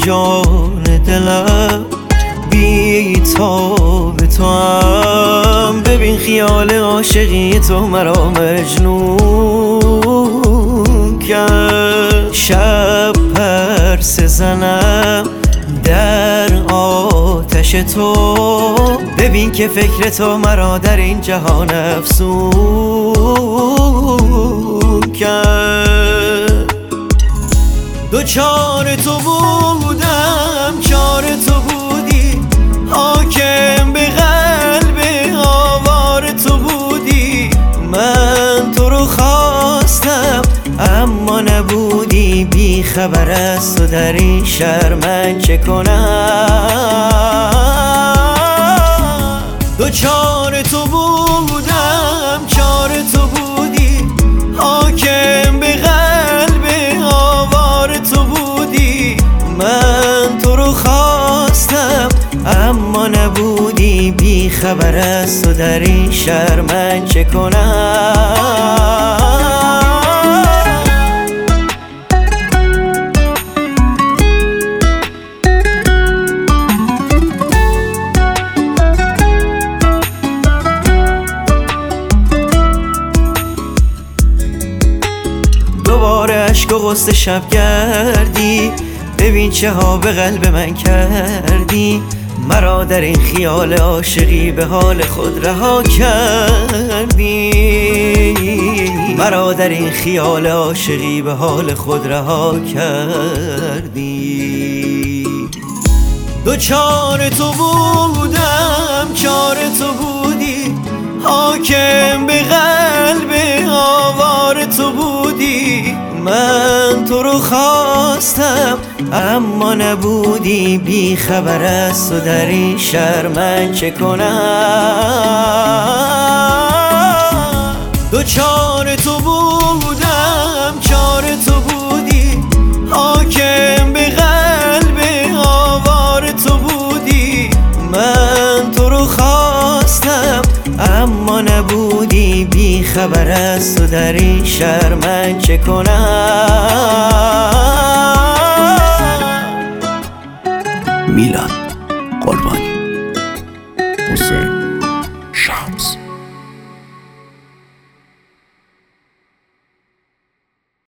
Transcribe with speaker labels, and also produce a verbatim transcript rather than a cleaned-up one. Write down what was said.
Speaker 1: جان دلم بی تاب تو هم. ببین خیال عاشقی تو مرا مجنون کرد. شب پرسه زنم در آتش تو، ببین که فکر تو مرا در این جهان افسون کرد. دوچار تو بودم چار تو بودی، حاکم به قلب آوار تو بودی. من تو رو خواستم اما نبودی، بی خبر از تو در این شهر من چه کنم. دوچار تو بودم چار تو بودی، حاکم به قلب آوار تو بودی. من تو رو خواستم اما نبودی، بی خبر از تو در این شهر من چه کنم. دوباره اشک و غصه شب گردی، ببین چه ها به قلب من کردی. مرا در این خیال عاشقی به حال خود رها کردی. مرا در این خیال عاشقی به حال خود رها کردی. دوچار تو بودم چار تو بودی، حاکم به قلب آوار تو بودی. من تو رو خواستم اما نبودی، بی خبر از تو در این شهر من چه کنم. دوچار تو بودم چار تو بودی، حاکم به قلب آوار تو بودی. من تو رو خواستم اما نبودی، بی خبر از تو در این شهر من چه کنم.
Speaker 2: میلان.